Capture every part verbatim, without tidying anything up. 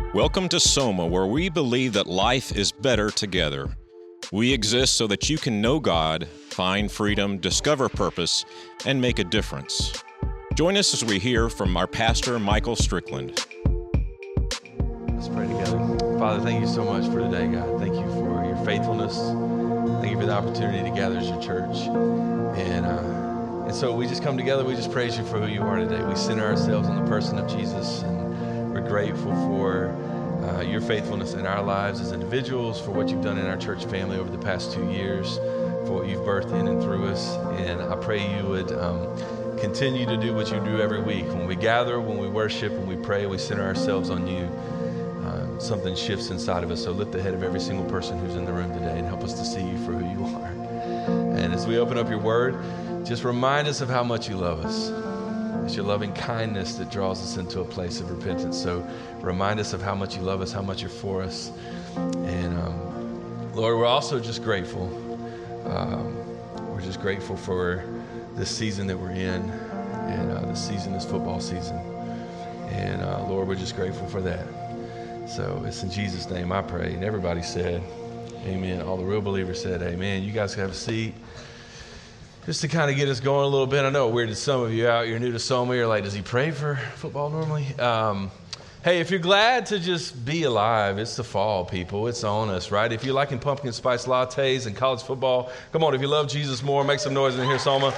Welcome to Soma, where we believe that life is better together. We exist so that you can know God, find freedom, discover purpose, and make a difference. Join us as we hear from our pastor, Michael Strickland. Let's pray together. Father, thank you so much for today, God. Thank you for your faithfulness. Thank you for the opportunity to gather as your church. And uh, and so we just come together. We just praise you for who you are today. We center ourselves on the person of Jesus, and we're grateful for uh, your faithfulness in our lives as individuals, for what you've done in our church family over the past two years, for what you've birthed in and through us. And I pray you would um, continue to do what you do every week. When we gather, when we worship, when we pray, we center ourselves on you. Uh, something shifts inside of us. So lift the head of every single person who's in the room today and help us to see you for who you are. And as we open up your word, just remind us of how much you love us. It's your loving kindness that draws us into a place of repentance. So remind us of how much you love us, how much you're for us. And um, Lord, we're also just grateful. Um, we're just grateful for this season that we're in. And uh, this season is football season. And uh, Lord, we're just grateful for that. So it's in Jesus' name I pray. And everybody said, amen. All the real believers said, amen. You guys can have a seat. Just to kind of get us going a little bit. I know it weirded some of you out. You're new to Soma. You're like, does he pray for football normally? Um, hey, if you're glad to just be alive, it's the fall, people. It's on us, right? If you're liking pumpkin spice lattes and college football, come on. If you love Jesus more, make some noise in here, Soma.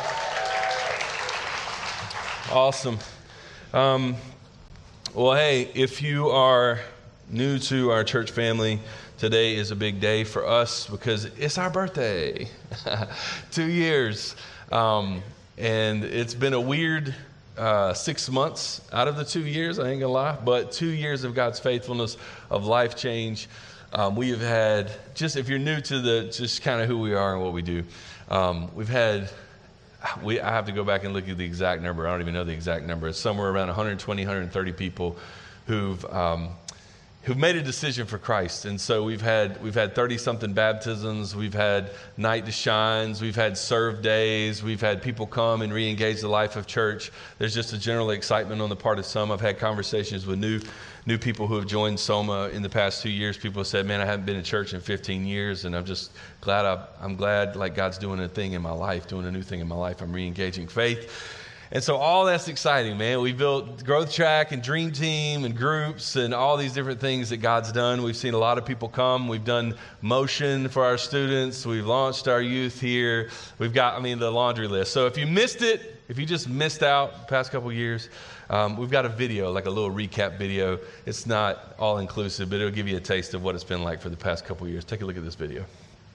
Awesome. Um, well, hey, if you are new to our church family, today is a big day for us because it's our birthday. Two years. Um, and it's been a weird uh, six months out of the two years, I ain't gonna lie, but two years of God's faithfulness, of life change. Um, we have had, just if you're new to the, just kind of who we are and what we do, um, we've had, we, I have to go back and look at the exact number. I don't even know the exact number. It's somewhere around one hundred twenty, one hundred thirty people who've um, who've made a decision for Christ. And so we've had we've had thirty-something baptisms, we've had night to shines, we've had serve days, we've had people come and re-engage the life of church. There's just a general excitement on the part of some. I've had conversations with new new people who have joined Soma in the past two years. People have said, man, I haven't been in church in fifteen years, and I'm just glad, I, I'm glad like God's doing a thing in my life, doing a new thing in my life. I'm re-engaging faith. And so all that's exciting, man. We built Growth Track and Dream Team and groups and all these different things that God's done. We've seen a lot of people come. We've done motion for our students. We've launched our youth here. We've got, I mean, the laundry list. So if you missed it, if you just missed out the past couple years, um, we've got a video, like a little recap video. It's not all inclusive, but it'll give you a taste of what it's been like for the past couple years. Take a look at this video.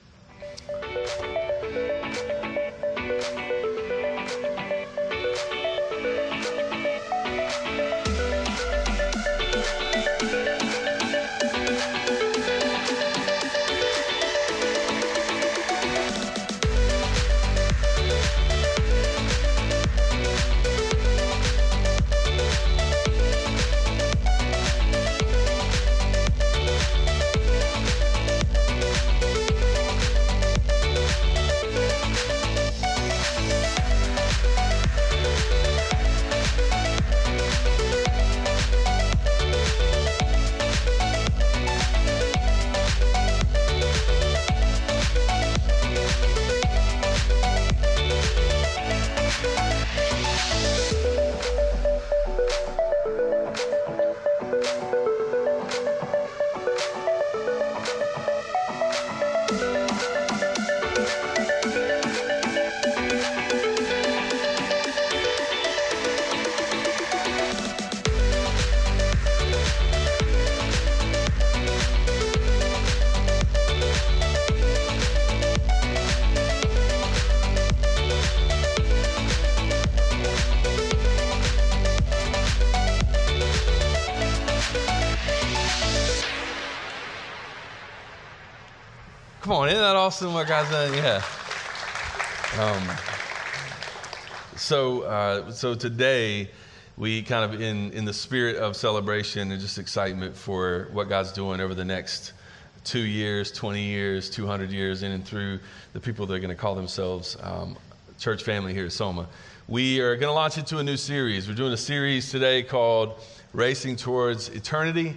Come on, isn't that awesome what God's done? Yeah. Um, so, uh, so today we kind of in, in the spirit of celebration and just excitement for what God's doing over the next two years, twenty years, two hundred years in and through the people that are going to call themselves um, church family here at Soma. We are going to launch into a new series. We're doing a series today called Racing Towards Eternity.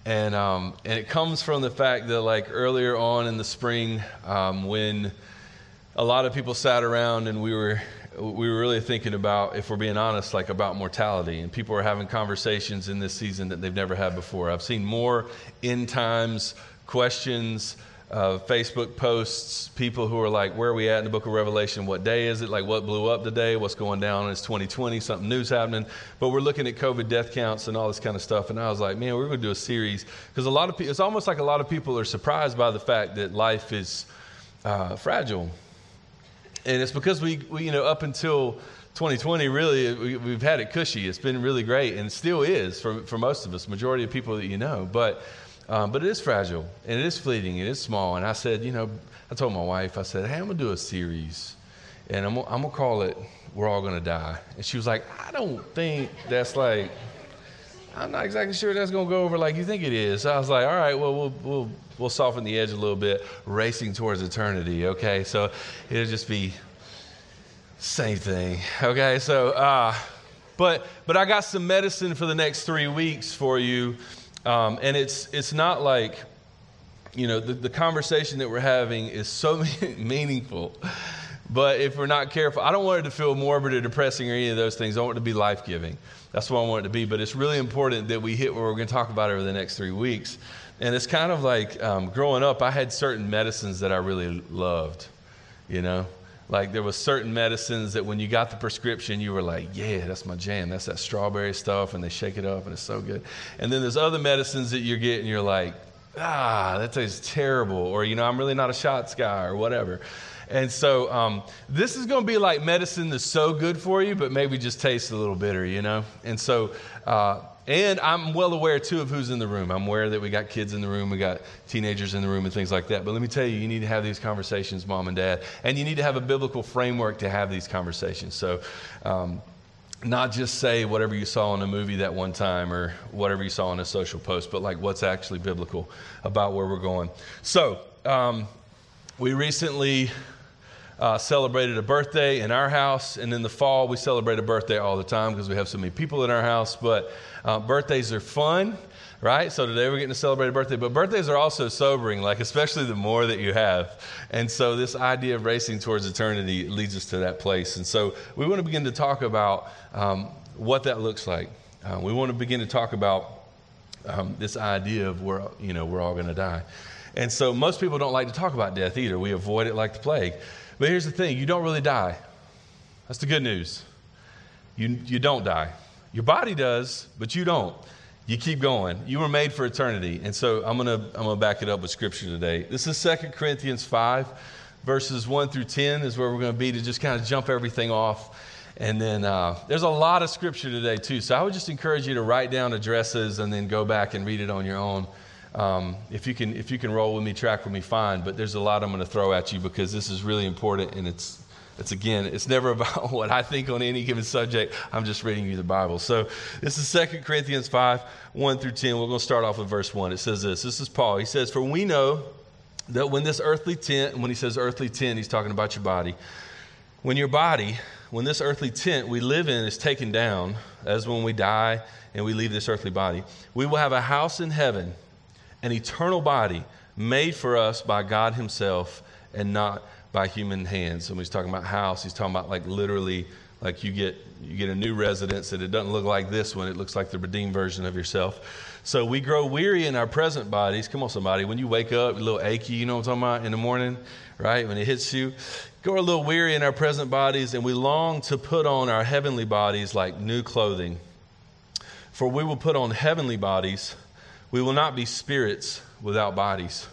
And um, and it comes from the fact that like earlier on in the spring, um, when a lot of people sat around and we were we were really thinking about, if we're being honest, like about mortality, and people are having conversations in this season that they've never had before. I've seen more end times questions, uh, Facebook posts, people who are like, where are we at in the book of Revelation? What day is it? Like, what blew up today? What's going down? It's twenty twenty, something new's happening. But we're looking at COVID death counts and all this kind of stuff. And I was like, man, we're going to do a series, because a lot of people, it's almost like a lot of people are surprised by the fact that life is uh, fragile. And it's because we, we, you know, up until twenty twenty, really, we, we've had it cushy. It's been really great, and it still is for, for most of us, majority of people that you know. But um, but it is fragile, and it is fleeting, it is small. And I said, you know, I told my wife, I said, hey, I'm going to do a series, and I'm, I'm going to call it We're All Going to Die. And she was like, I don't think that's like, I'm not exactly sure that's going to go over like you think it is. So I was like, all right, well, we'll we'll we'll soften the edge a little bit, racing towards eternity, okay? So it'll just be same thing, okay? So, uh, but but I got some medicine for the next three weeks for you, um, and it's it's not like, you know, the, the conversation that we're having is so meaningful. But if we're not careful, I don't want it to feel morbid or depressing or any of those things. I want it to be life-giving. That's what I want it to be. But it's really important that we hit what we're going to talk about over the next three weeks. And it's kind of like um, growing up, I had certain medicines that I really loved, you know. Like there was certain medicines that when you got the prescription, you were like, yeah, that's my jam. That's that strawberry stuff, and they shake it up, and it's so good. And then there's other medicines that you're getting, you're like, ah, that tastes terrible. Or, you know, I'm really not a shots guy or whatever. And so um, this is going to be like medicine that's so good for you, but maybe just tastes a little bitter, you know? And so, uh, and I'm well aware, too, of who's in the room. I'm aware that we got kids in the room, we got teenagers in the room and things like that. But let me tell you, you need to have these conversations, mom and dad. And you need to have a biblical framework to have these conversations. So um, not just say whatever you saw in a movie that one time or whatever you saw in a social post, but like what's actually biblical about where we're going. So um, we recently... Uh, celebrated a birthday in our house, and in the fall we celebrate a birthday all the time because we have so many people in our house. But uh, birthdays are fun, right? So today we're getting to celebrate a birthday, but birthdays are also sobering, like especially the more that you have. And so this idea of racing towards eternity leads us to that place. And so we want to begin to talk about um, what that looks like. Uh, we want to begin to talk about um, this idea of we're, you know, we're all going to die. And so most people don't like to talk about death either. We avoid it like the plague. But here's the thing, you don't really die. That's the good news. You you don't die. Your body does, but you don't. You keep going. You were made for eternity. And so I'm gonna I'm gonna back it up with scripture today. This is Second Corinthians five, verses one through ten is where we're gonna be to just kind of jump everything off. And then uh, there's a lot of scripture today too. So I would just encourage you to write down addresses and then go back and read it on your own. Um, if you can, if you can roll with me, track with me, fine. But there's a lot I'm going to throw at you because this is really important, and it's, it's again, it's never about what I think on any given subject. I'm just reading you the Bible. So this is Second Corinthians five, one through ten. We're going to start off with verse one. It says this. This is Paul. He says, "For we know that when this earthly tent," and when he says earthly tent, he's talking about your body. When your body, when this earthly tent we live in is taken down, as when we die and we leave this earthly body, we will have a house in heaven, an eternal body made for us by God himself and not by human hands. And when he's talking about house, he's talking about like literally like you get you get a new residence and it doesn't look like this one. It looks like the redeemed version of yourself. So we grow weary in our present bodies. Come on, somebody. When you wake up, a little achy, you know what I'm talking about, in the morning, right? When it hits you. Grow a little weary in our present bodies, and we long to put on our heavenly bodies like new clothing. For we will put on heavenly bodies. We will not be spirits without bodies.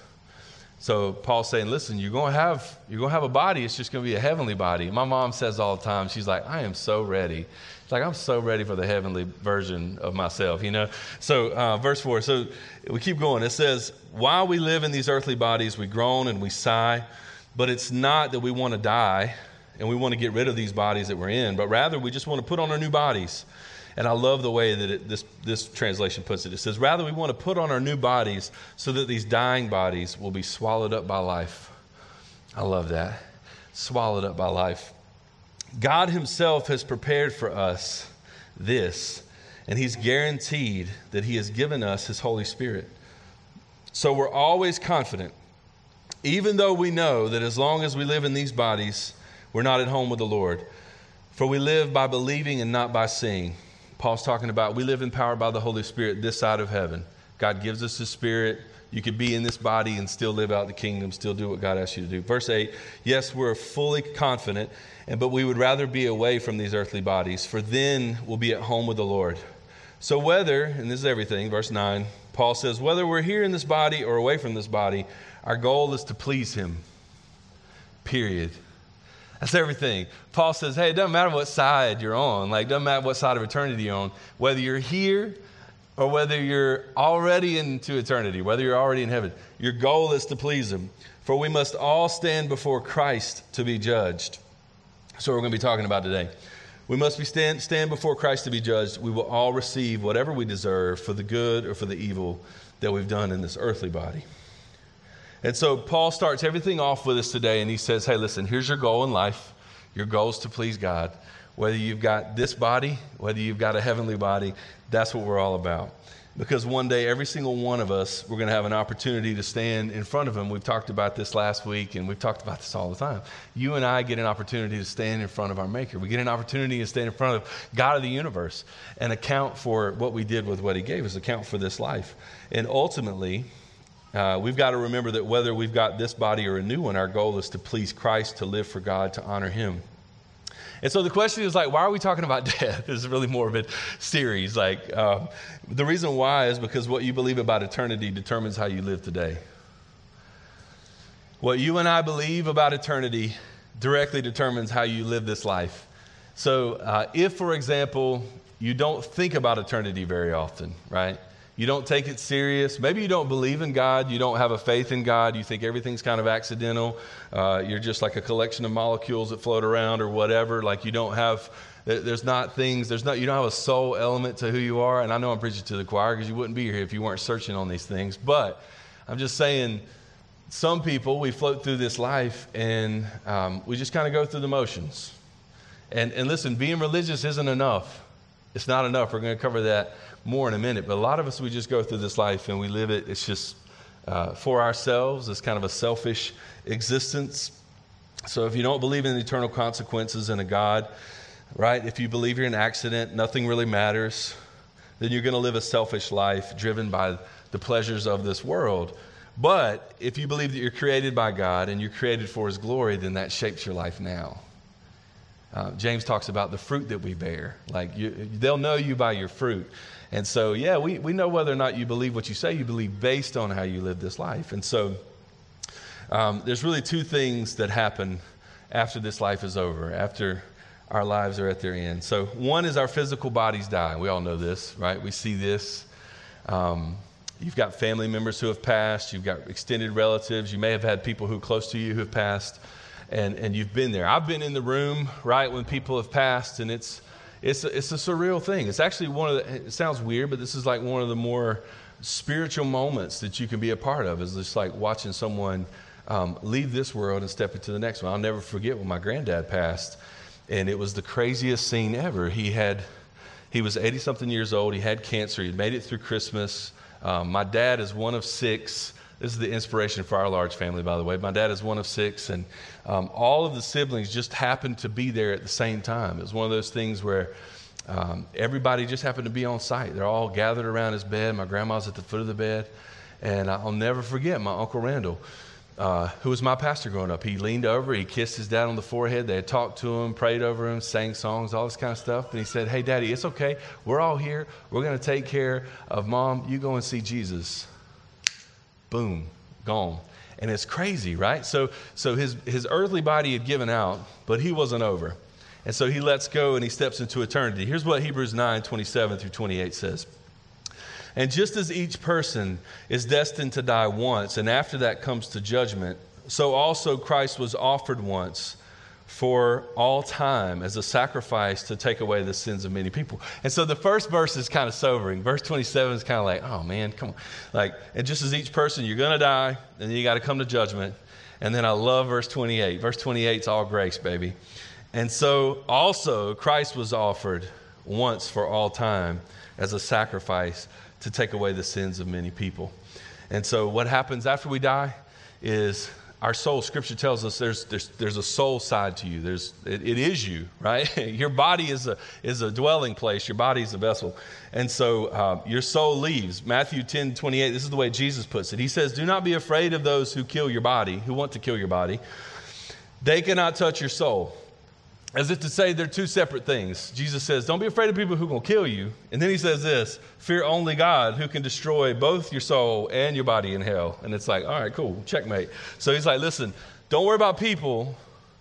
So Paul's saying, listen, you're going to have you're going to have a body. It's just going to be a heavenly body. My mom says all the time, she's like, I am so ready. It's like, I'm so ready for the heavenly version of myself, you know. So uh, verse four, so we keep going. It says, while we live in these earthly bodies, we groan and we sigh, but it's not that we want to die and we want to get rid of these bodies that we're in, but rather we just want to put on our new bodies. And I love the way that it, this, this translation puts it. It says, rather we want to put on our new bodies so that these dying bodies will be swallowed up by life. I love that. Swallowed up by life. God himself has prepared for us this, and he's guaranteed that he has given us his Holy Spirit. So we're always confident, even though we know that as long as we live in these bodies, we're not at home with the Lord. For we live by believing and not by seeing. Paul's talking about we live empowered by the Holy Spirit this side of heaven. God gives us His Spirit. You could be in this body and still live out the kingdom, still do what God asks you to do. Verse eight, yes, we're fully confident, and but we would rather be away from these earthly bodies, for then we'll be at home with the Lord. So whether, and this is everything, verse nine, Paul says, whether we're here in this body or away from this body, our goal is to please Him. Period. That's everything. Paul says, hey, it doesn't matter what side you're on. Like, it doesn't matter what side of eternity you're on. Whether you're here or whether you're already into eternity, whether you're already in heaven, your goal is to please Him. For we must all stand before Christ to be judged. That's what we're going to be talking about today. We must be stand, stand before Christ to be judged. We will all receive whatever we deserve for the good or for the evil that we've done in this earthly body. And so Paul starts everything off with us today, and he says, hey, listen, here's your goal in life. Your goal is to please God. Whether you've got this body, whether you've got a heavenly body, that's what we're all about. Because one day, every single one of us, we're going to have an opportunity to stand in front of Him. We've talked about this last week, and we've talked about this all the time. You and I get an opportunity to stand in front of our Maker. We get an opportunity to stand in front of God of the universe and account for what we did with what He gave us, account for this life. And ultimately, Uh, we've got to remember that whether we've got this body or a new one, our goal is to please Christ, to live for God, to honor Him. And so the question is like, why are we talking about death? This is really more of a series. Like, um, the reason why is because what you believe about eternity determines how you live today. What you and I believe about eternity directly determines how you live this life. So uh, if, for example, you don't think about eternity very often, right? You don't take it serious. Maybe you don't believe in God. You don't have a faith in God. You think everything's kind of accidental. Uh, you're just like a collection of molecules that float around or whatever. Like you don't have, there's not things, there's not, you don't have a soul element to who you are. And I know I'm preaching to the choir because you wouldn't be here if you weren't searching on these things. But I'm just saying, some people, we float through this life and um, we just kind of go through the motions. And, and listen, being religious isn't enough. It's not enough. We're going to cover that more in a minute. But a lot of us, we just go through this life and we live it. It's just uh, for ourselves. It's kind of a selfish existence. So if you don't believe in eternal consequences and a God, right? If you believe you're an accident, nothing really matters, then you're going to live a selfish life driven by the pleasures of this world. But if you believe that you're created by God and you're created for His glory, then that shapes your life now. Uh, James talks about the fruit that we bear. Like you, they'll know you by your fruit. And so, yeah, we, we know whether or not you believe what you say you believe based on how you live this life. And so um, there's really two things that happen after this life is over, after our lives are at their end. So one is our physical bodies die. We all know this, right? We see this. Um, you've got family members who have passed. You've got extended relatives. You may have had people who are close to you who have passed. And and you've been there. I've been in the room, right, when people have passed, and it's it's a, it's a surreal thing. It's actually one of the, it sounds weird, but this is like one of the more spiritual moments that you can be a part of, is just like watching someone um, leave this world and step into the next one. I'll never forget when my granddad passed, and it was the craziest scene ever. He had, he was eighty-something years old. He had cancer. He'd made it through Christmas. Um, my dad is one of six. This is the inspiration for our large family, by the way. My dad is one of six, and um, all of the siblings just happened to be there at the same time. It was one of those things where um, everybody just happened to be on site. They're all gathered around his bed. My grandma's at the foot of the bed, and I'll never forget my Uncle Randall, uh, who was my pastor growing up. He leaned over, he kissed his dad on the forehead. They had talked to him, prayed over him, sang songs, all this kind of stuff. And he said, "Hey, Daddy, it's okay. We're all here. We're going to take care of Mom. You go and see Jesus." Boom, gone. And it's crazy, right? So so his, his earthly body had given out, but he wasn't over. And so he lets go and he steps into eternity. Here's what Hebrews nine, twenty-seven through twenty-eight says. "And just as each person is destined to die once, and after that comes to judgment, so also Christ was offered once for all time as a sacrifice to take away the sins of many people." And so the first verse is kind of sobering. Verse twenty-seven is kind of like, oh man, come on. Like, and just as each person, you're going to die, and then you got to come to judgment. And then I love verse twenty-eight. Verse twenty-eight is all grace, baby. "And so also Christ was offered once for all time as a sacrifice to take away the sins of many people." And so what happens after we die is our soul, Scripture tells us there's there's, there's a soul side to you. There's it, it is you, right? Your body is a is a dwelling place. Your body is a vessel. And so uh, your soul leaves. Matthew ten twenty-eight, this is the way Jesus puts it. He says, do not be afraid of those who kill your body, who want to kill your body. They cannot touch your soul. As if to say they're two separate things. Jesus says, don't be afraid of people who are going to kill you. And then he says this, fear only God who can destroy both your soul and your body in hell. And it's like, all right, cool, checkmate. So he's like, listen, don't worry about people.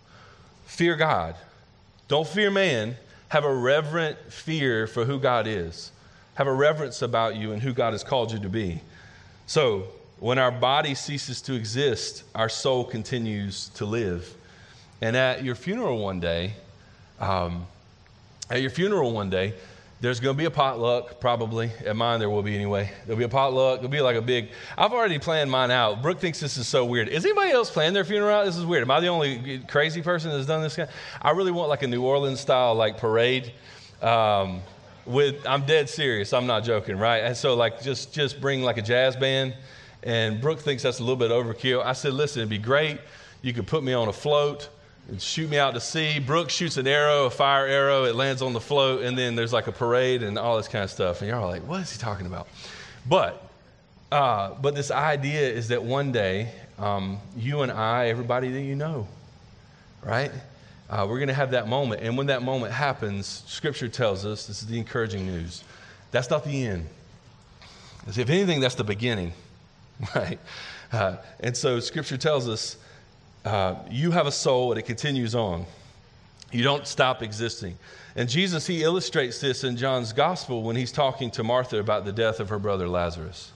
Fear God. Don't fear man. Have a reverent fear for who God is. Have a reverence about you and who God has called you to be. So when our body ceases to exist, our soul continues to live. And at your funeral one day, um, at your funeral one day, there's going to be a potluck, probably. At mine, there will be anyway. There'll be a potluck. There'll be like a big, I've already planned mine out. Brooke thinks this is so weird. Is anybody else planning their funeral out? This is weird. Am I the only crazy person that's done this? I really want like a New Orleans style like parade. Um, with, I'm dead serious. I'm not joking, right? And so like just, just bring like a jazz band. And Brooke thinks that's a little bit overkill. I said, listen, it'd be great. You could put me on a float and shoot me out to sea. Brooke shoots an arrow, a fire arrow. It lands on the float, and then there's like a parade and all this kind of stuff. And you're all like, what is he talking about? But uh, but this idea is that one day, um, you and I, everybody that you know, right? Uh, we're going to have that moment. And when that moment happens, Scripture tells us, this is the encouraging news, that's not the end. As if anything, that's the beginning, right? Uh, and so Scripture tells us, Uh, you have a soul and it continues on. You don't stop existing. And Jesus, he illustrates this in John's gospel when he's talking to Martha about the death of her brother Lazarus.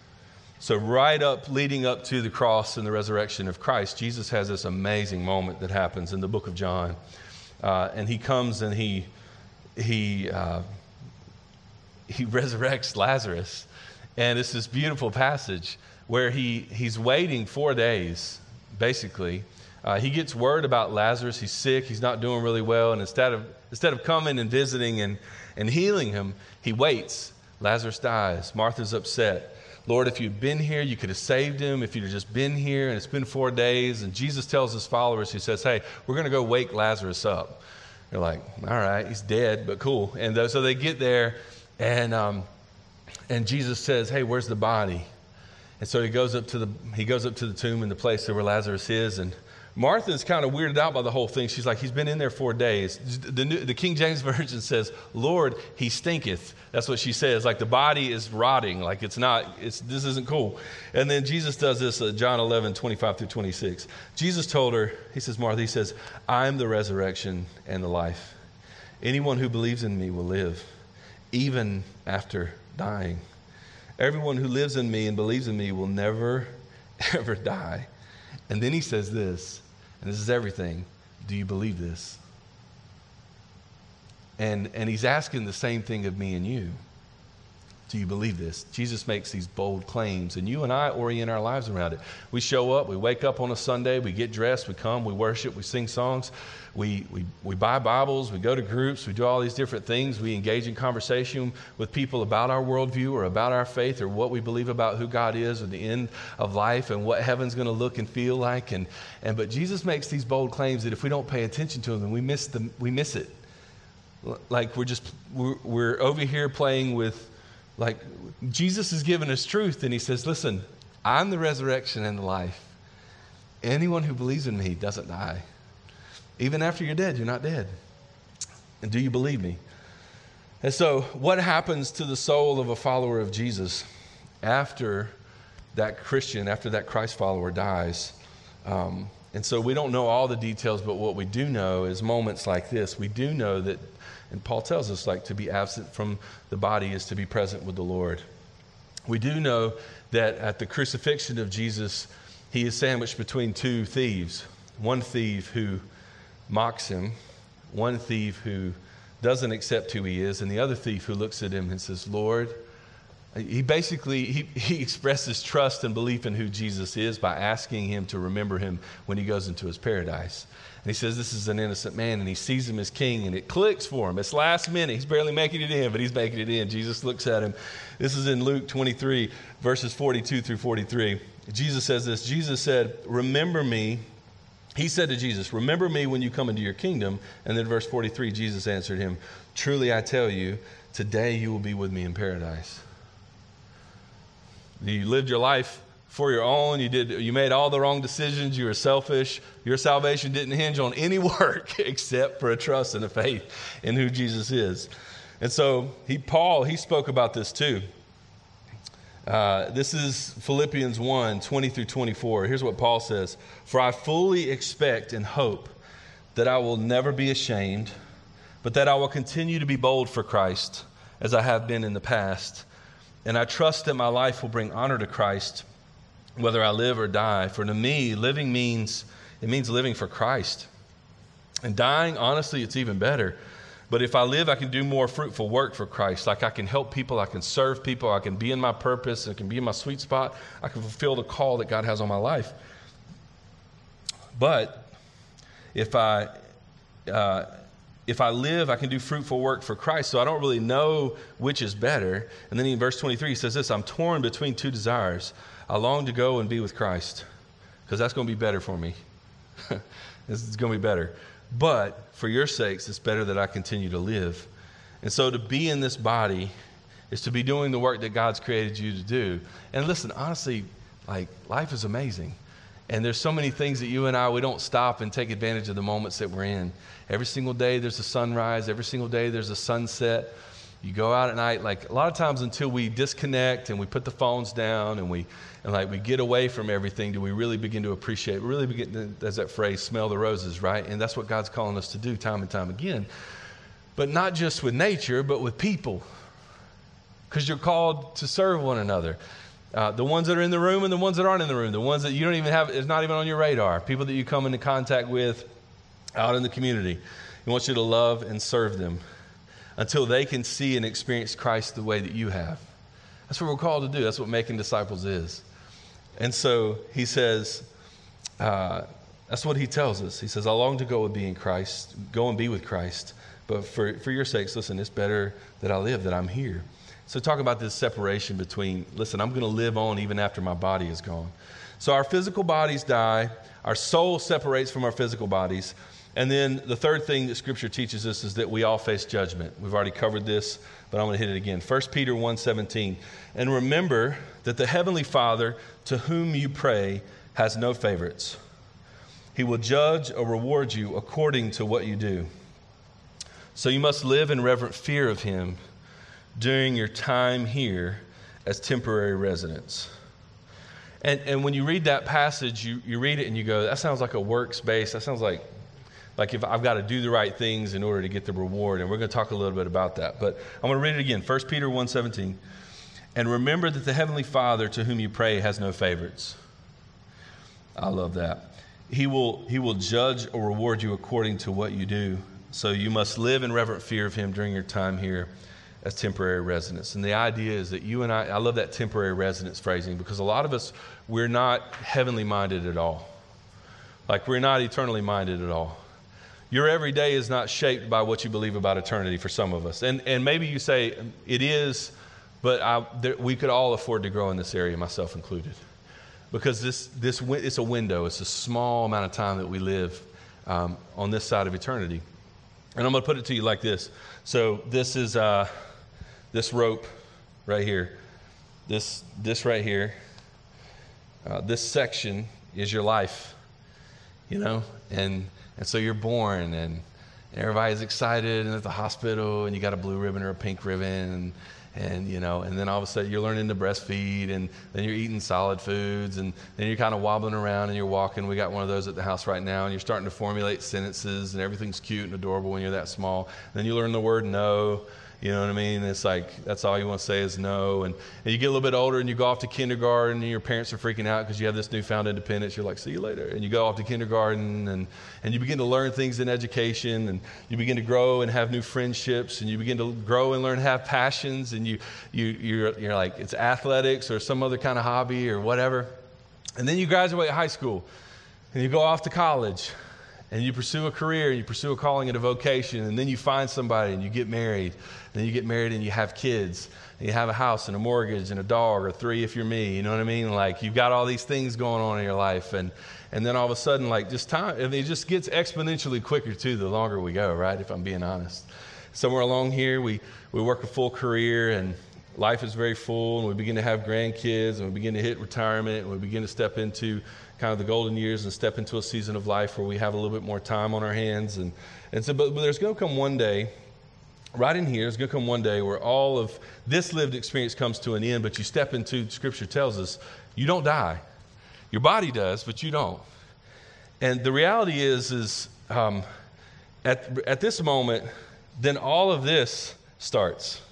So right up, leading up to the cross and the resurrection of Christ, Jesus has this amazing moment that happens in the book of John. Uh, and he comes and he, he, uh, he resurrects Lazarus. And it's this beautiful passage where he, he's waiting four days. Basically, uh, he gets word about Lazarus. He's sick. He's not doing really well. And instead of instead of coming and visiting and, and healing him, he waits. Lazarus dies. Martha's upset. Lord, if you'd been here, you could have saved him. If you'd have just been here, and it's been four days. And Jesus tells his followers, he says, hey, we're going to go wake Lazarus up. They're like, all right, he's dead, but cool. And th- so they get there, and um, and Jesus says, hey, where's the body? And so he goes up to the he goes up to the tomb in the place where Lazarus is, and Martha's kind of weirded out by the whole thing. She's like, he's been in there four days. The, New, the King James Version says, Lord, he stinketh. That's what she says. Like the body is rotting. Like it's not. It's this isn't cool. And then Jesus does this. Uh, John eleven twenty-five through twenty-six. Jesus told her. He says, Martha. He says, I am the resurrection and the life. Anyone who believes in me will live, even after dying. Everyone who lives in me and believes in me will never, ever die. And then he says this, and this is everything. Do you believe this? And, and he's asking the same thing of me and you. Do you believe this? Jesus makes these bold claims, and you and I orient our lives around it. We show up, we wake up on a Sunday, we get dressed, we come, we worship, we sing songs, we, we, we buy Bibles, we go to groups, we do all these different things. We engage in conversation with people about our worldview or about our faith or what we believe about who God is or the end of life and what heaven's going to look and feel like. And, and but Jesus makes these bold claims that if we don't pay attention to them, then we miss, the, we miss it. Like we're just, we're, we're over here playing with, like Jesus has given us truth, and he says, listen, I'm the resurrection and the life. Anyone who believes in me doesn't die. Even after you're dead, you're not dead. And do you believe me? And so what happens to the soul of a follower of Jesus after that Christian, after that Christ follower dies? Um, and so we don't know all the details, but what we do know is moments like this. We do know that, and Paul tells us, like, to be absent from the body is to be present with the Lord. We do know that at the crucifixion of Jesus, he is sandwiched between two thieves. One thief who mocks him, one thief who doesn't accept who he is, and the other thief who looks at him and says, Lord, He basically, he, he expresses trust and belief in who Jesus is by asking him to remember him when he goes into his paradise. And he says this is an innocent man, and he sees him as king, and it clicks for him. It's last minute. He's barely making it in, but he's making it in. Jesus looks at him. This is in Luke twenty-three, verses forty-two through forty-three. Jesus says this. Jesus said, remember me. He said to Jesus, remember me when you come into your kingdom. And then verse forty-three, Jesus answered him, truly I tell you, today you will be with me in paradise. You lived your life for your own. You did. You made all the wrong decisions. You were selfish. Your salvation didn't hinge on any work except for a trust and a faith in who Jesus is. And so he, Paul, he spoke about this too. Uh, this is Philippians one, twenty through twenty-four. Here's what Paul says. For I fully expect and hope that I will never be ashamed, but that I will continue to be bold for Christ as I have been in the past. And I trust that my life will bring honor to Christ, whether I live or die. For to me, living means, it means living for Christ. And dying, honestly, it's even better. But if I live, I can do more fruitful work for Christ. Like I can help people, I can serve people, I can be in my purpose, I can be in my sweet spot, I can fulfill the call that God has on my life. But if I... Uh, If I live, I can do fruitful work for Christ. So I don't really know which is better. And then in verse twenty-three, he says this, I'm torn between two desires. I long to go and be with Christ because that's going to be better for me. This is going to be better. But for your sakes, it's better that I continue to live. And so to be in this body is to be doing the work that God's created you to do. And listen, honestly, like life is amazing. And there's so many things that you and I, we don't stop and take advantage of the moments that we're in. Every single day there's a sunrise. Every single day there's a sunset. You go out at night, like a lot of times until we disconnect and we put the phones down and we and like we get away from everything, do we really begin to appreciate, really begin to, there's that phrase, smell the roses, right? And that's what God's calling us to do time and time again. But not just with nature, but with people. Because you're called to serve one another. Uh, the ones that are in the room and the ones that aren't in the room, the ones that you don't even have, it's not even on your radar, people that you come into contact with out in the community. He wants you to love and serve them until they can see and experience Christ the way that you have. That's what we're called to do. That's what making disciples is. And so he says, uh, that's what he tells us. He says, I long to go and be in Christ, go and be with Christ. But for, for your sakes, listen, it's better that I live, that I'm here. So talk about this separation between, listen, I'm going to live on even after my body is gone. So our physical bodies die. Our soul separates from our physical bodies. And then the third thing that Scripture teaches us is that we all face judgment. We've already covered this, but I'm going to hit it again. First Peter one seventeen. And remember that the Heavenly Father to whom you pray has no favorites. He will judge or reward you according to what you do. So you must live in reverent fear of Him during your time here as temporary residents. And and when you read that passage, you, you read it and you go, that sounds like a works-based, that sounds like, like if I've got to do the right things in order to get the reward. And we're going to talk a little bit about that. But I'm going to read it again, First Peter one seventeen. And remember that the Heavenly Father to whom you pray has no favorites. I love that. He will, he will judge or reward you according to what you do. So you must live in reverent fear of Him during your time here as temporary residents. And the idea is that you and I, I love that temporary residence phrasing because a lot of us, we're not heavenly minded at all. Like we're not eternally minded at all. Your everyday is not shaped by what you believe about eternity for some of us. And and maybe you say it is, but I, there, we could all afford to grow in this area, myself included. Because this, this it's a window, it's a small amount of time that we live um, on this side of eternity. And I'm going to put it to you like this. So this is uh, this rope right here. This this right here. Uh, this section is your life, you know. And and so you're born, and, and everybody's excited, and at the hospital, and you got a blue ribbon or a pink ribbon, and, and you know, and then all of a sudden you're learning to breastfeed, and then you're eating solid foods, and then you're kind of wobbling around and you're walking. We got one of those at the house right now, and you're starting to formulate sentences, and everything's cute and adorable when you're that small. And then you learn the word no, You know what I mean? It's like, that's all you want to say is no. And, and you get a little bit older and you go off to kindergarten and your parents are freaking out because you have this newfound independence. You're like, see you later. And you go off to kindergarten and, and you begin to learn things in education, and you begin to grow and have new friendships, and you begin to grow and learn to have passions, and you, you, you're, you're like, it's athletics or some other kind of hobby or whatever. And then you graduate high school and you go off to college. And you pursue a career, and you pursue a calling and a vocation, and then you find somebody and you get married. And then you get married and you have kids, and you have a house and a mortgage and a dog, or three if you're me, you know what I mean? Like, you've got all these things going on in your life, and, and then all of a sudden, like, just time, and it just gets exponentially quicker too the longer we go, right, if I'm being honest. Somewhere along here, we, we work a full career, and life is very full, and we begin to have grandkids, and we begin to hit retirement, and we begin to step into kind of the golden years and step into a season of life where we have a little bit more time on our hands. And, and so, but, but there's going to come one day, right in here, there's going to come one day where all of this lived experience comes to an end, but you step into, Scripture tells us, you don't die. Your body does, but you don't. And the reality is, is um, at, at this moment, then all of this starts.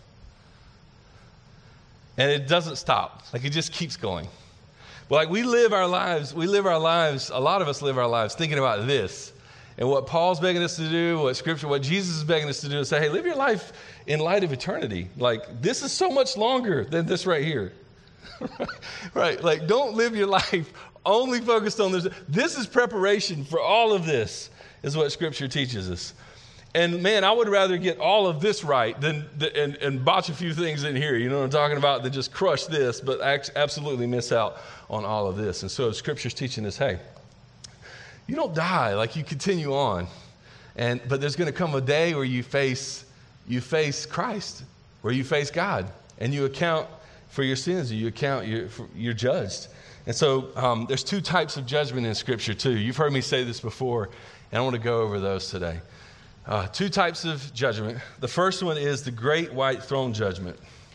And it doesn't stop. Like, it just keeps going. But like, we live our lives, we live our lives, a lot of us live our lives thinking about this. And what Paul's begging us to do, what Scripture, what Jesus is begging us to do is say, hey, live your life in light of eternity. Like, this is so much longer than this right here. Right? Like, don't live your life only focused on this. This is preparation for all of this, is what Scripture teaches us. And man, I would rather get all of this right than and, and botch a few things in here, you know what I'm talking about, than just crush this, but absolutely miss out on all of this. And so Scripture's teaching us, hey, you don't die, like, you continue on. And but there's going to come a day where you face you face Christ, where you face God, and you account for your sins, and you account you're, you're judged. And so um, there's two types of judgment in Scripture too. You've heard me say this before, and I want to go over those today. Uh, two types of judgment. The first one is the Great White Throne Judgment.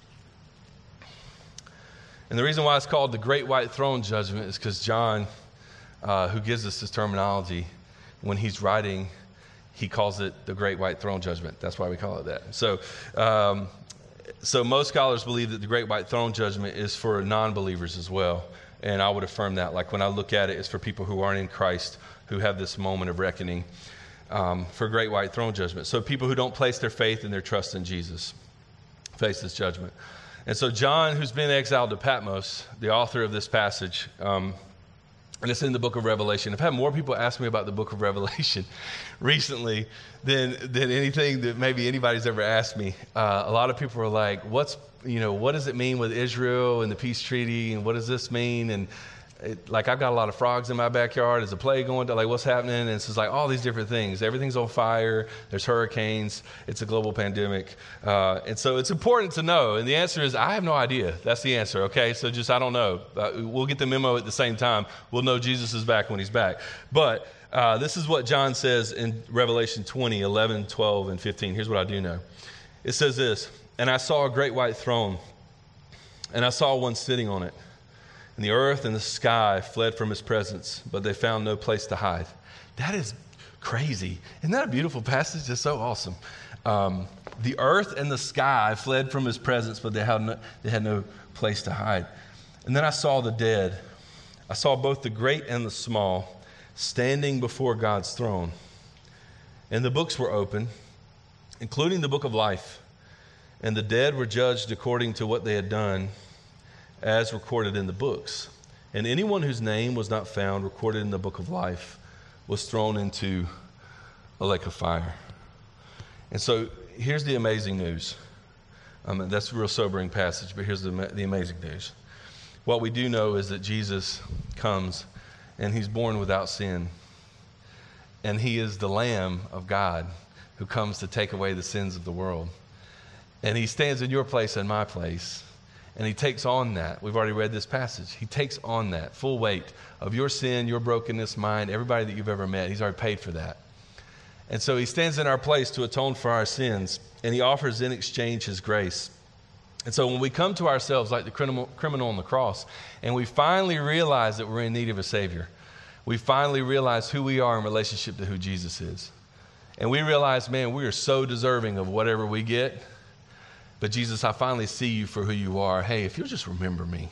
And the reason why it's called the Great White Throne Judgment is because John, uh, who gives us this terminology, when he's writing, he calls it the Great White Throne Judgment. That's why we call it that. So, um, so most scholars believe that the Great White Throne Judgment is for non-believers as well. And I would affirm that. Like, when I look at it, it's for people who aren't in Christ, who have this moment of reckoning. Um, for Great White Throne Judgment. So people who don't place their faith and their trust in Jesus face this judgment. And so John, who's been exiled to Patmos, the author of this passage, um, and it's in the book of Revelation. I've had more people ask me about the book of Revelation recently than than anything that maybe anybody's ever asked me. Uh, a lot of people are like, what's, you know, what does it mean with Israel and the peace treaty, and what does this mean? And It, like, I've got a lot of frogs in my backyard. Is a plague going to, like, what's happening? And it's just like all these different things. Everything's on fire. There's hurricanes. It's a global pandemic. Uh, and so it's important to know. And the answer is, I have no idea. That's the answer, okay? So just, I don't know. Uh, we'll get the memo at the same time. We'll know Jesus is back when he's back. But uh, this is what John says in Revelation twenty, eleven, twelve, and fifteen. Here's what I do know. It says this, and I saw a great white throne, and I saw one sitting on it. And the earth and the sky fled from his presence, but they found no place to hide. That is crazy. Isn't that a beautiful passage? It's so awesome. Um, the earth and the sky fled from his presence, but they had, no, they had no place to hide. And then I saw the dead. I saw both the great and the small standing before God's throne. And the books were open, including the book of life. And the dead were judged according to what they had done, as recorded in the books. And anyone whose name was not found recorded in the book of life was thrown into a lake of fire. And so here's the amazing news. Um, that's a real sobering passage, but here's the, the amazing news. What we do know is that Jesus comes, and he's born without sin. And he is the Lamb of God who comes to take away the sins of the world. And he stands in your place and my place. And he takes on that. We've already read this passage. He takes on that full weight of your sin, your brokenness, mine, everybody that you've ever met. He's already paid for that. And so he stands in our place to atone for our sins, and he offers in exchange his grace. And so when we come to ourselves like the criminal, criminal on the cross, and we finally realize that we're in need of a Savior, we finally realize who we are in relationship to who Jesus is. And we realize, man, we are so deserving of whatever we get. But Jesus, I finally see you for who you are. Hey, if you'll just remember me.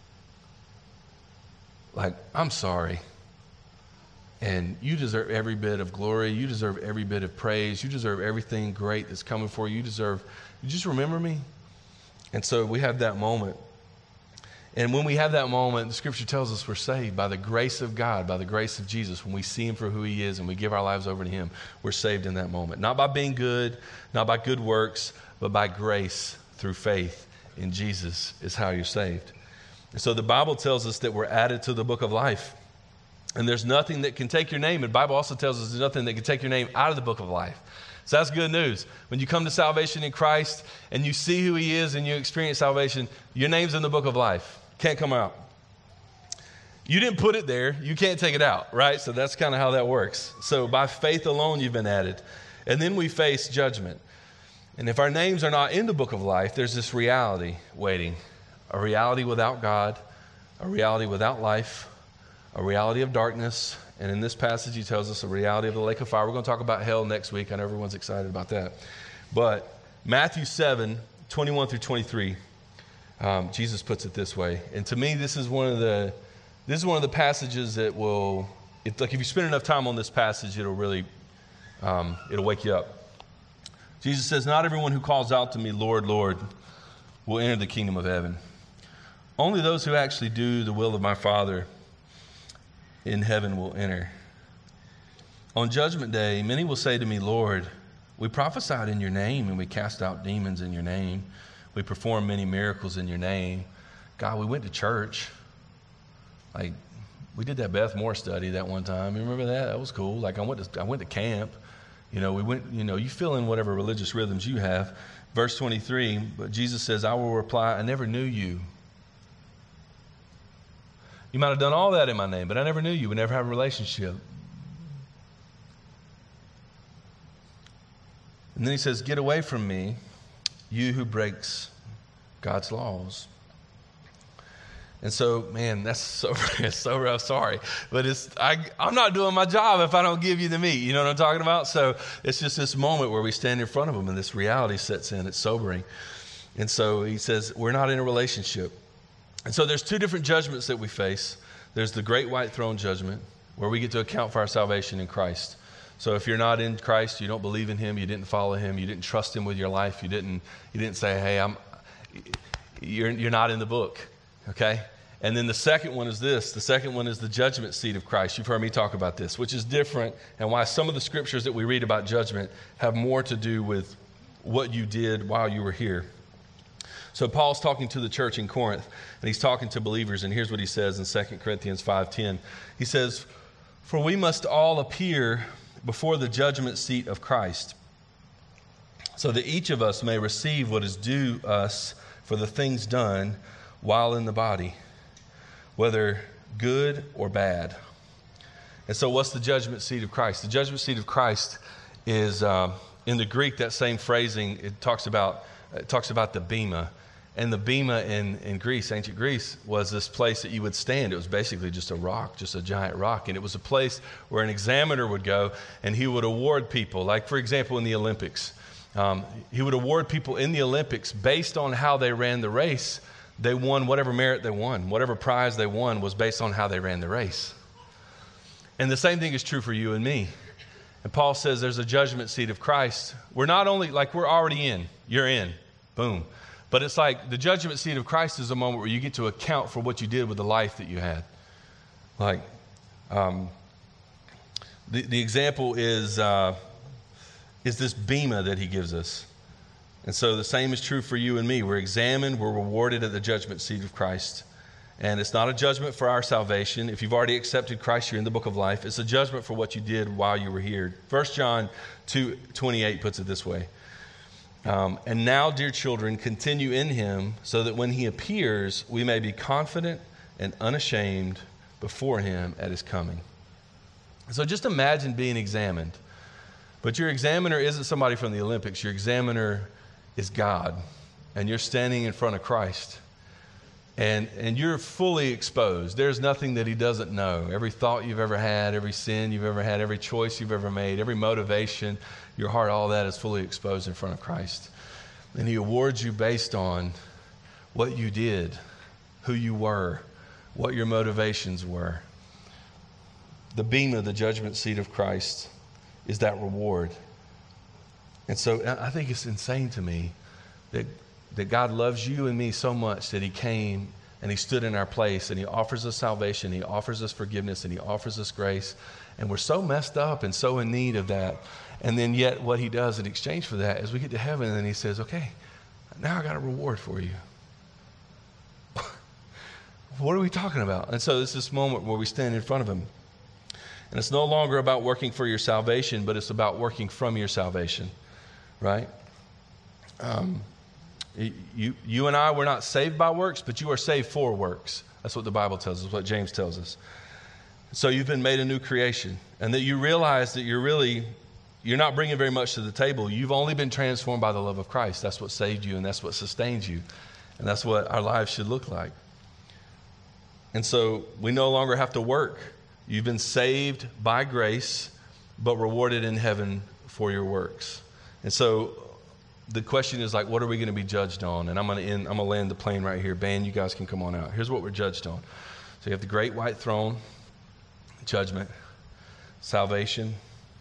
Like, I'm sorry. And you deserve every bit of glory. You deserve every bit of praise. You deserve everything great that's coming for you. You deserve, you just remember me. And so we have that moment. And when we have that moment, the scripture tells us we're saved by the grace of God, by the grace of Jesus. When we see him for who he is and we give our lives over to him, we're saved in that moment. Not by being good, not by good works, but by grace through faith in Jesus is how you're saved. And so the Bible tells us that we're added to the book of life. And there's nothing that can take your name. And the Bible also tells us there's nothing that can take your name out of the book of life. So that's good news. When you come to salvation in Christ and you see who he is and you experience salvation, your name's in the book of life. Can't come out. You didn't put it there. You can't take it out, right? So that's kind of how that works. So by faith alone, you've been added. And then we face judgment. And if our names are not in the book of life, there's this reality waiting. A reality without God, a reality without life, a reality of darkness. And in this passage, he tells us a reality of the lake of fire. We're going to talk about hell next week. I know everyone's excited about that. But Matthew seven, twenty-one through twenty-three. Um, Jesus puts it this way, and to me, this is one of the this is one of the passages that will, if, like if you spend enough time on this passage, it'll really um, it'll wake you up. Jesus says, "Not everyone who calls out to me, Lord, Lord, will enter the kingdom of heaven. Only those who actually do the will of my Father in heaven will enter. On judgment day, many will say to me, Lord, we prophesied in your name, and we cast out demons in your name. We performed many miracles in your name. God, we went to church. Like, we did that Beth Moore study that one time. You remember that? That was cool. Like, I went to I went to camp. You know, we went, you know, you fill in whatever religious rhythms you have. Verse twenty-three, but Jesus says, I will reply, I never knew you. You might have done all that in my name, but I never knew you. We never had a relationship. And then he says, get away from me, you who breaks God's laws. And so, man, that's so, it's so rough, sorry. But it's I, I'm not doing my job if I don't give you the meat. You know what I'm talking about? So it's just this moment where we stand in front of him and this reality sets in. It's sobering. And so he says, we're not in a relationship. And so there's two different judgments that we face. There's the great white throne judgment, where we get to account for our salvation in Christ. So if you're not in Christ, you don't believe in him, you didn't follow him, you didn't trust him with your life, you didn't you didn't say, hey, I'm you're you're not in the book. Okay? And then the second one is this. The second one is the judgment seat of Christ. You've heard me talk about this, which is different, and why some of the scriptures that we read about judgment have more to do with what you did while you were here. So Paul's talking to the church in Corinth, and he's talking to believers, and here's what he says in Second Corinthians five ten. He says, for we must all appear before the judgment seat of Christ, so that each of us may receive what is due us for the things done while in the body, whether good or bad. And so what's the judgment seat of Christ? The judgment seat of Christ is, um, in the Greek, that same phrasing, it talks about it talks about the bema. And the bema in, in Greece, ancient Greece, was this place that you would stand. It was basically just a rock, just a giant rock. And it was a place where an examiner would go and he would award people. Like, for example, in the Olympics. Um, he would award people in the Olympics based on how they ran the race. They won whatever merit they won. Whatever prize they won was based on how they ran the race. And the same thing is true for you and me. And Paul says there's a judgment seat of Christ. We're not only, like, we're already in. You're in. Boom. But it's like the judgment seat of Christ is a moment where you get to account for what you did with the life that you had. Like, um, the, the example is, uh, is this bema that he gives us. And so the same is true for you and me. We're examined, we're rewarded at the judgment seat of Christ. And it's not a judgment for our salvation. If you've already accepted Christ, you're in the book of life. It's a judgment for what you did while you were here. First John two twenty-eight puts it this way. Um, and now, dear children, continue in him so that when he appears, we may be confident and unashamed before him at his coming. So just imagine being examined. But your examiner isn't somebody from the Olympics. Your examiner is God. And you're standing in front of Christ. And, and you're fully exposed. There's nothing that he doesn't know. Every thought you've ever had, every sin you've ever had, every choice you've ever made, every motivation, your heart, all that is fully exposed in front of Christ. And he awards you based on what you did, who you were, what your motivations were. The beam of the judgment seat of Christ is that reward. And so I think it's insane to me that, that God loves you and me so much that he came and he stood in our place and he offers us salvation, he offers us forgiveness, and he offers us grace. And we're so messed up and so in need of that. And then yet what he does in exchange for that is we get to heaven and he says, okay, now I got a reward for you. What are we talking about? And so it's this moment where we stand in front of him. And it's no longer about working for your salvation, but it's about working from your salvation, right? Um, you, you and I, we're not saved by works, but you are saved for works. That's what the Bible tells us, what James tells us. So you've been made a new creation, and that you realize that you're really, you're not bringing very much to the table. You've only been transformed by the love of Christ. That's what saved you, and that's what sustains you. And that's what our lives should look like. And so we no longer have to work. You've been saved by grace, but rewarded in heaven for your works. And so the question is like, what are we going to be judged on? And I'm going to end, I'm going to land the plane right here. Band, you guys can come on out. Here's what we're judged on. So you have the great white throne, judgment, salvation.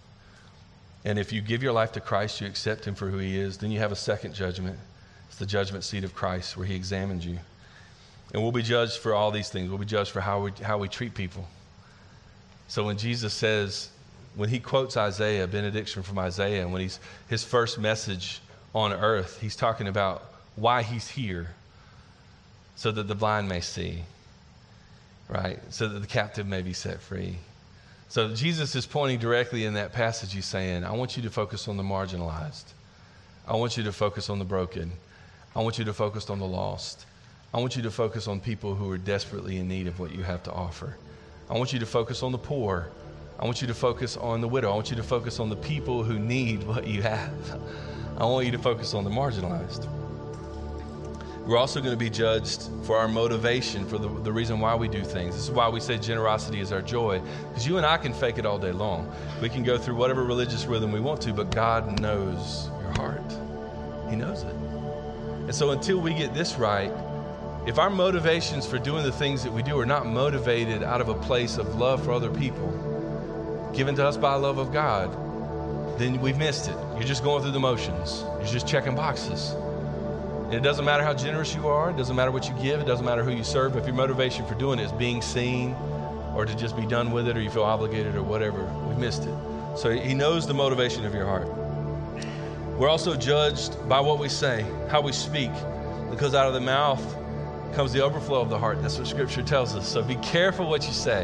And if you give your life to Christ, you accept him for who he is, then you have a second judgment. It's the judgment seat of Christ where he examines you. And we'll be judged for all these things. We'll be judged for how we, how we treat people. So when Jesus says, when he quotes Isaiah, benediction from Isaiah, and when he's his first message on earth, he's talking about why he's here, so that the blind may see, right? So that the captive may be set free. So Jesus is pointing directly in that passage. He's saying, I want you to focus on the marginalized. I want you to focus on the broken. I want you to focus on the lost. I want you to focus on people who are desperately in need of what you have to offer. I want you to focus on the poor. I want you to focus on the widow. I want you to focus on the people who need what you have. I want you to focus on the marginalized. We're also going to be judged for our motivation, for the, the reason why we do things. This is why we say generosity is our joy, because you and I can fake it all day long. We can go through whatever religious rhythm we want to, but God knows your heart. He knows it. And so until we get this right, if our motivations for doing the things that we do are not motivated out of a place of love for other people, given to us by love of God, then we've missed it. You're just going through the motions. You're just checking boxes. And it doesn't matter how generous you are. It doesn't matter what you give. It doesn't matter who you serve. If your motivation for doing it is being seen or to just be done with it, or you feel obligated or whatever, we've missed it. So he knows the motivation of your heart. We're also judged by what we say, how we speak, because out of the mouth comes the overflow of the heart. That's what Scripture tells us. So be careful what you say.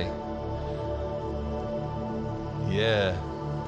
Yeah.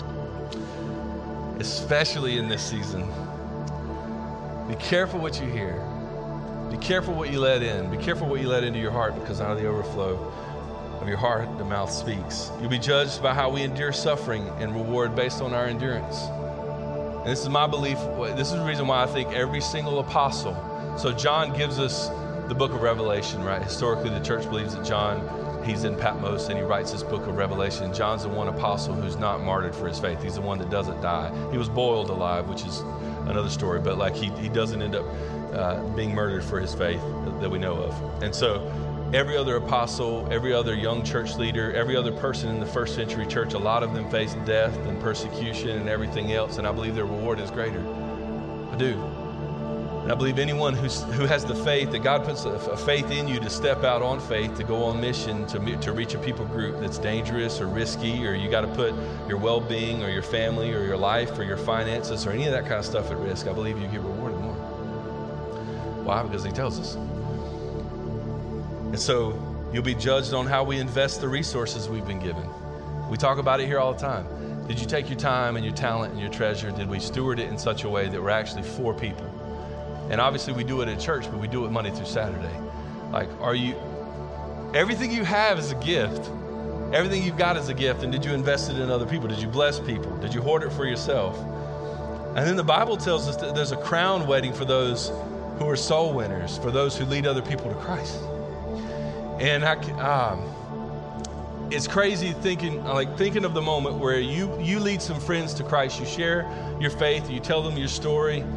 Especially in this season. Be careful what you hear. Be careful what you let in. Be careful what you let into your heart, because out of the overflow of your heart, the mouth speaks. You'll be judged by how we endure suffering and reward based on our endurance. And this is my belief. This is the reason why I think every single apostle. So John gives us the book of Revelation, right? Historically, the church believes that John, he's in Patmos and he writes this book of Revelation. John's the one apostle who's not martyred for his faith. He's the one that doesn't die. He was boiled alive, which is another story, but like he, he doesn't end up uh, being murdered for his faith that we know of. And so every other apostle, every other young church leader, every other person in the first century church, a lot of them faced death and persecution and everything else, and I believe their reward is greater. I do. And I believe anyone who's, who has the faith, that God puts a, a faith in you to step out on faith, to go on mission, to, to reach a people group that's dangerous or risky, or you got to put your well-being or your family or your life or your finances or any of that kind of stuff at risk, I believe you get rewarded more. Why? Because he tells us. And so you'll be judged on how we invest the resources we've been given. We talk about it here all the time. Did you take your time and your talent and your treasure? Did we steward it in such a way that we're actually for people? And obviously we do it at church, but we do it Monday through Saturday. Like, are you, everything you have is a gift. Everything you've got is a gift. And did you invest it in other people? Did you bless people? Did you hoard it for yourself? And then the Bible tells us that there's a crown waiting for those who are soul winners, for those who lead other people to Christ. And I, um, it's crazy thinking, like thinking of the moment where you, you lead some friends to Christ, you share your faith, you tell them your story,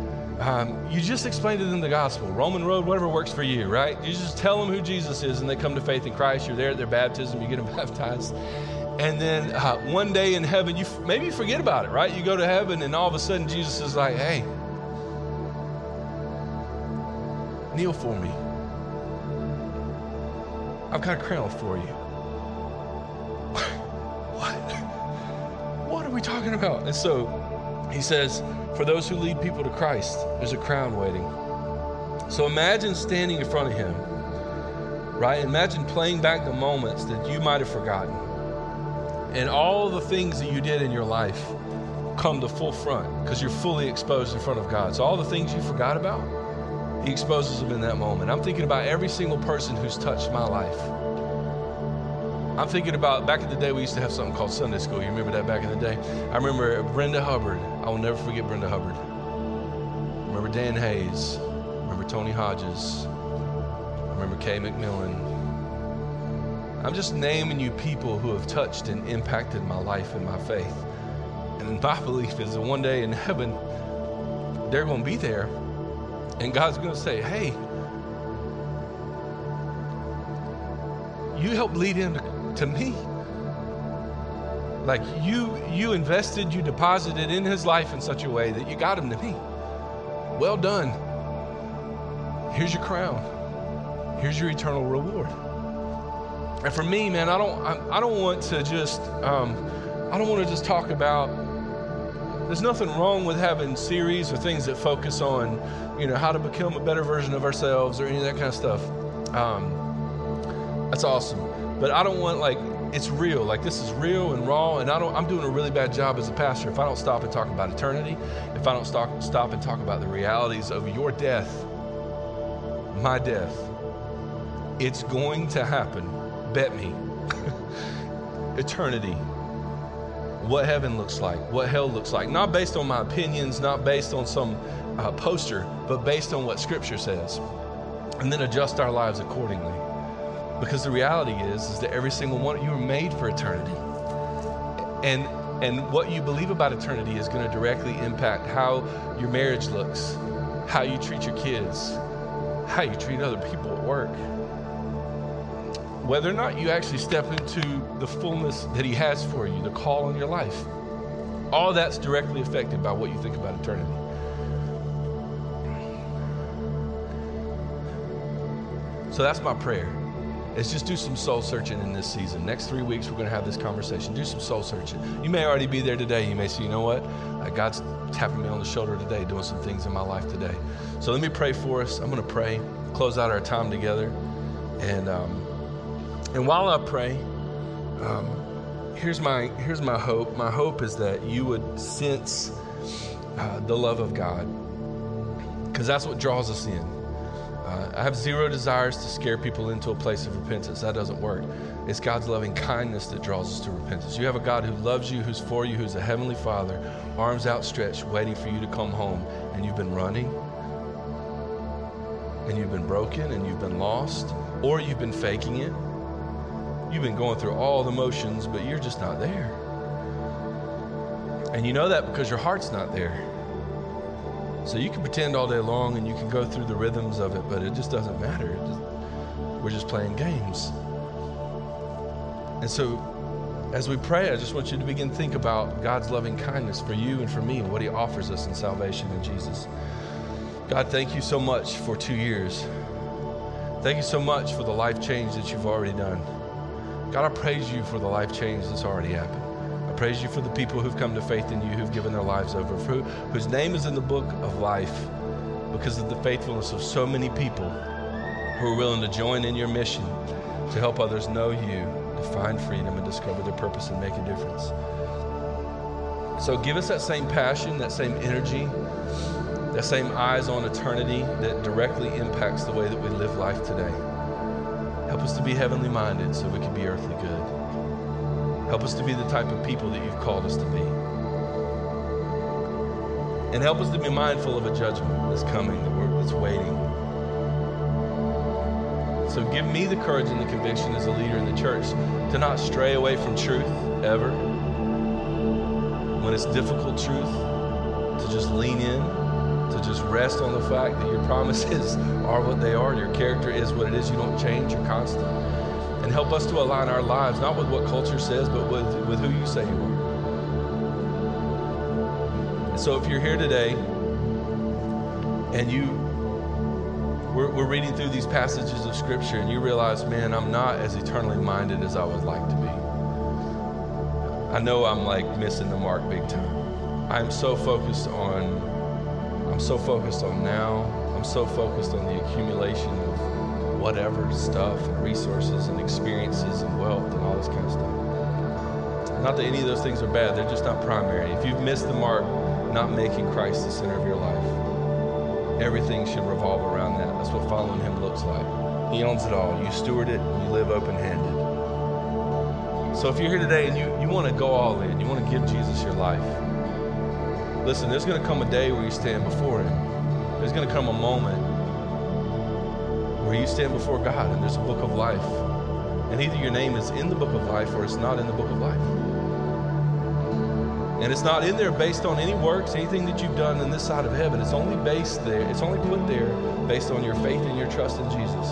Um, you just explain to them the gospel, Roman road, whatever works for you, right? You just tell them who Jesus is and they come to faith in Christ. You're there at their baptism, you get them baptized. And then uh, one day in heaven, you f- maybe you forget about it, right? You go to heaven and all of a sudden Jesus is like, hey, kneel for me. I've got a crown for you. What? What are we talking about? And so he says, for those who lead people to Christ, there's a crown waiting. So imagine standing in front of him, right? Imagine playing back the moments that you might have forgotten. And all the things that you did in your life come to full front because you're fully exposed in front of God. So all the things you forgot about, he exposes them in that moment. I'm thinking about every single person who's touched my life. I'm thinking about, back in the day, we used to have something called Sunday school. You remember that back in the day? I remember Brenda Hubbard. I will never forget Brenda Hubbard. I remember Dan Hayes. I remember Tony Hodges. I remember Kay McMillan. I'm just naming you people who have touched and impacted my life and my faith. And my belief is that one day in heaven, they're going to be there. And God's going to say, hey, you helped lead him to, to me. Like you, you invested, you deposited in his life in such a way that you got him to me. Well done. Here's your crown. Here's your eternal reward. And for me, man, I don't, I, I don't want to just, um, I don't want to just talk about. There's nothing wrong with having series or things that focus on, you know, how to become a better version of ourselves or any of that kind of stuff. Um, that's awesome. But I don't want, like, it's real. Like, this is real and raw, and I don't, I'm doing a really bad job as a pastor if I don't stop and talk about eternity, if I don't stop, stop and talk about the realities of your death, my death. It's going to happen. Bet me. Eternity. What heaven looks like, what hell looks like, not based on my opinions, not based on some uh, poster, but based on what Scripture says, and then adjust our lives accordingly. Because the reality is, is that every single one of you are made for eternity, and and what you believe about eternity is going to directly impact how your marriage looks, how you treat your kids, how you treat other people at work. Whether or not you actually step into the fullness that he has for you, the call on your life. All that's directly affected by what you think about eternity. So that's my prayer. Is just do some soul searching in this season. Next three weeks, we're going to have this conversation. Do some soul searching. You may already be there today. You may say, you know what? Uh, God's tapping me on the shoulder today, doing some things in my life today. So let me pray for us. I'm going to pray, close out our time together. And, um, And while I pray, um, here's my here's my hope. My hope is that you would sense uh, the love of God, because that's what draws us in. Uh, I have zero desires to scare people into a place of repentance. That doesn't work. It's God's loving kindness that draws us to repentance. You have a God who loves you, who's for you, who's a heavenly Father, arms outstretched, waiting for you to come home, and you've been running, and you've been broken, and you've been lost, or you've been faking it. You've been going through all the motions, but you're just not there. And you know that because your heart's not there. So you can pretend all day long and you can go through the rhythms of it, but it just doesn't matter. It just, we're just playing games. And so as we pray, I just want you to begin to think about God's loving kindness for you and for me and what he offers us in salvation in Jesus. God, thank you so much for two years. Thank you so much for the life change that you've already done. God, I praise you for the life change that's already happened. I praise you for the people who've come to faith in you, who've given their lives over, for who, whose name is in the book of life because of the faithfulness of so many people who are willing to join in your mission to help others know you, to find freedom and discover their purpose and make a difference. So give us that same passion, that same energy, that same eyes on eternity that directly impacts the way that we live life today. Help us to be heavenly minded so we can be earthly good. Help us to be the type of people that you've called us to be. And help us to be mindful of a judgment that's coming, that's waiting. So give me the courage and the conviction as a leader in the church to not stray away from truth ever. When it's difficult truth, to just lean in, to just rest on the fact that your promises are what they are, your character is what it is, you don't change, you're constant. And help us to align our lives, not with what culture says, but with, with who you say you are. And so if you're here today and you, we're, we're reading through these passages of Scripture and you realize, man, I'm not as eternally minded as I would like to be. I know I'm like missing the mark big time. I'm so focused on, I'm so focused on now. I'm so focused on the accumulation of whatever stuff and resources and experiences and wealth and all this kind of stuff. Not that any of those things are bad, they're just not primary. If you've missed the mark, not making Christ the center of your life, everything should revolve around that. That's what following him looks like. He owns it all. You steward it, you live open-handed. So if you're here today and you, you want to go all in, you want to give Jesus your life, listen, there's going to come a day where you stand before him. There's going to come a moment where you stand before God and there's a book of life. And either your name is in the book of life or it's not in the book of life. And it's not in there based on any works, anything that you've done in this side of heaven. It's only based there, it's only put there based on your faith and your trust in Jesus.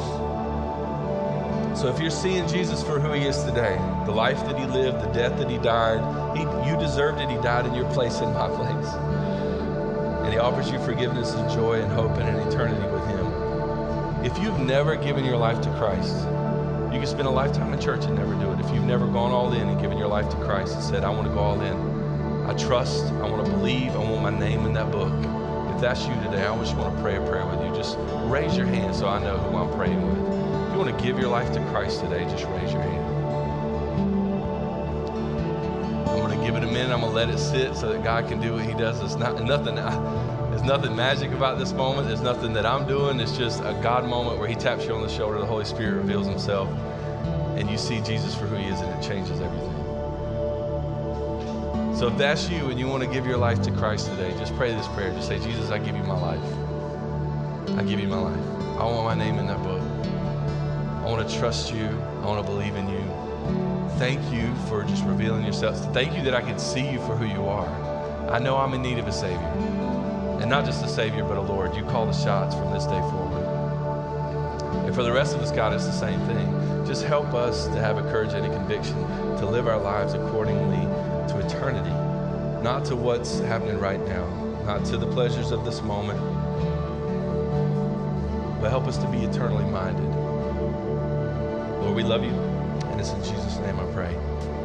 So if you're seeing Jesus for who he is today, the life that he lived, the death that he died, he, you deserved it. He died in your place, in my place. And he offers you forgiveness and joy and hope and an eternity with him. If you've never given your life to Christ, you can spend a lifetime in church and never do it. If you've never gone all in and given your life to Christ and said, I want to go all in, I trust, I want to believe, I want my name in that book. If that's you today, I just want to pray a prayer with you. Just raise your hand so I know who I'm praying with. If you want to give your life to Christ today, just raise your hand. I'm going to give it a minute. I'm going to let it sit so that God can do what he does. It's not nothing. There's nothing magic about this moment. There's nothing that I'm doing. It's just a God moment where he taps you on the shoulder. The Holy Spirit reveals himself and you see Jesus for who he is and it changes everything. So if that's you and you want to give your life to Christ today, just pray this prayer. Just say, Jesus, I give you my life. I give you my life. I want my name in that book. I want to trust you. I want to believe in you. Thank you for just revealing yourself. Thank you that I can see you for who you are. I know I'm in need of a Savior. And not just a Savior, but a Lord. You call the shots from this day forward. And for the rest of us, God, it's the same thing. Just help us to have a courage and a conviction to live our lives accordingly to eternity, not to what's happening right now, not to the pleasures of this moment, but help us to be eternally minded. Lord, we love you, and it's in Jesus' name I pray.